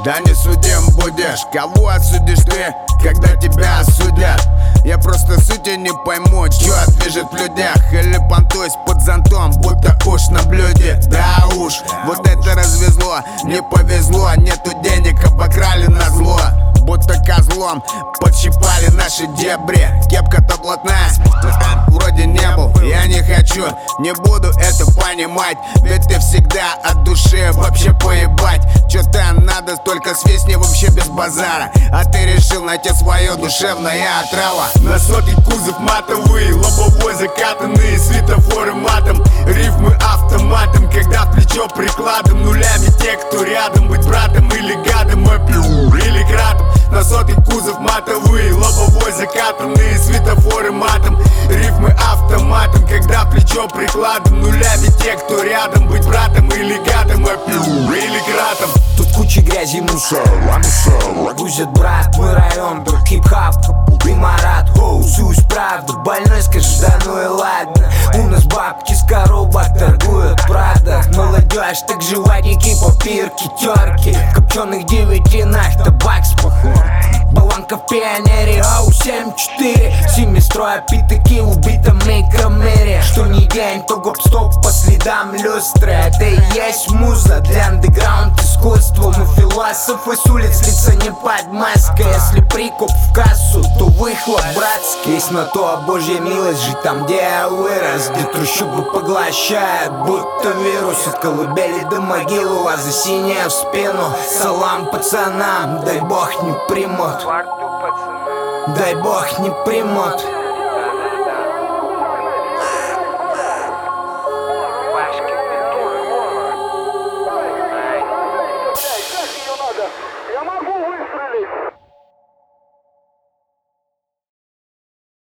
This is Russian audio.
Да не судим будешь, кого осудишь ты, когда тебя осудят? Я просто сути не пойму, чё движет в людях. Или понтуюсь под зонтом, будто уж на блюде. Да уж, вот это развезло, не повезло. Нету денег, обокрали на зло. Будто козлом подщипали наши дебри. Кепка-то блатная, вроде не был. Я не хочу, не буду это понимать. Ведь ты всегда от души, вообще поебать. Чё-то надо, только свистни вообще без базара. А ты решил найти свое душевное отрава. На сотый кузов матовый, лобовой закатанный, светофоры матом, рифмы автоматом, когда в плечо прикладом, нулями те, кто рядом. Быть братом или гадом, или кратом. На сотый кузов матовый, лобовой закатанный, светофоры матом, рифмы автоматом, когда в плечо прикладом, нулями те, кто рядом. Быть братом или гадом, или кратом. Тут куча грязи, мусор, грузит брат, мой район, тут хип-хап, ты Марат, хоу, суюсь правду, больной скажешь, да ну и ладно. У нас бабки с коробок торгуют, правда. Молодежь, так животники, попирки, терки, в копченых девятинах, табак с похорки. Баланка в пионере, ау, 7-4, семистрой пятаки в убитом микромире. Что не день, то гоп-стоп по следам люстры. Это и есть муза для андеграунд искусства. Мы философы с улиц, лица не под маской. Если прикуп в кассу, то выхлоп братский. Есть на то божья милость жить там, где я вырос, где трущобы поглощают, будто вирус. От колыбели до могилы, у вас за синее в спину. Салам пацанам, дай бог не примут. Дай бог не примут.